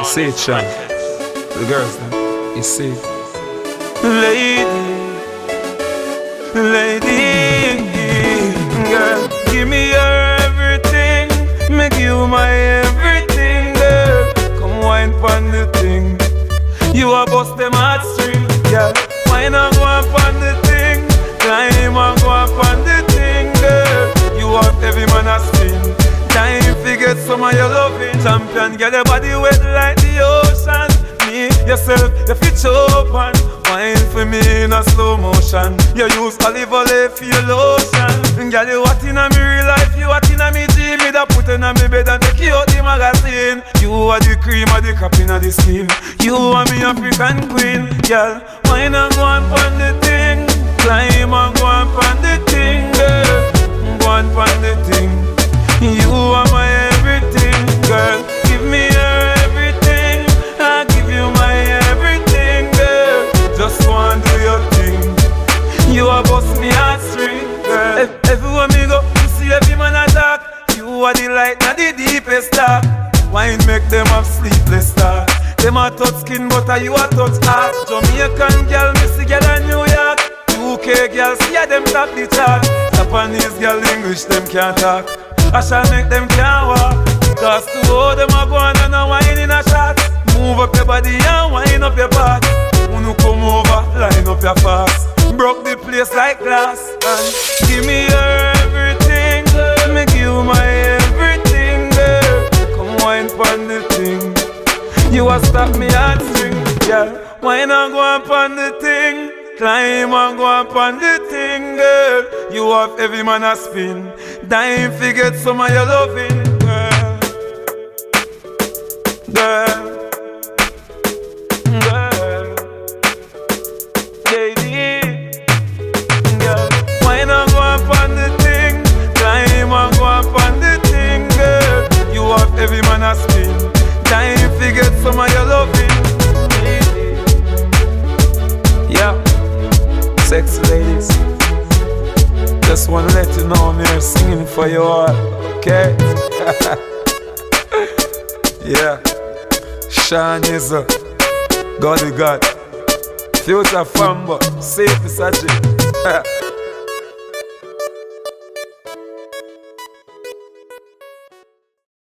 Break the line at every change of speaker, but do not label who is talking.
see it, Sean. The girls, you see it.
Lady, girl, give me your everything. Make you my everything, girl. Come wine pon the thing. You a bust them heartstring, girl. Wine and go up on the thing. Climb and go up on the thing, girl. You want every man a spin. Time to get some of your loving. Champion, get your body wet like the ocean. Me, yourself, you fit open. Wine for me in a slow motion. You use olive oil for your lotion. Girl, you hot in a me real life, you hot in a me dream. Me da put in a me bed and take you out the magazine. You are the cream of the crop in the skin. You are me African queen. Girl, wine and go on the thing. Climb and go on the thing, girl. Go on the thing. You are my everything, girl. Give me your everything. I'll give you my everything, girl. Just go and do your thing. You are boss me heartstring, girl. Everywhere me go, you see every man attack. You are the light, not the deepest dark. Wine make them have sleepless stars. Them a touch skin, but you a touch heart. Jamaican girl, Missy girl in New York. UK girl, see them top the chart. Japanese girl, English them can't talk. I shall make them can't walk. Cause to all them a go on and a wine in a shot. Move up your body and wine up your back. When you come over, line up your fast. Broke the place like glass. And give me your everything, girl. Make you my everything, girl. Come wine pon the thing. You a stop me heartstring, yeah. Wine and go up on the thing. Climb and go up on the thing, girl. You have every man a spin. Dying to get some of your loving, girl. Girl, girl, lady, girl. Wine and go up on the thing. Climb and go up on the thing, girl. You have every man a spin. Dying to get some of your loving, lady. Yeah. Sexy ladies, just wanna let you know I'm here singing for you all, okay? Yeah, Sean is a God, Future Fambo, safe to such it.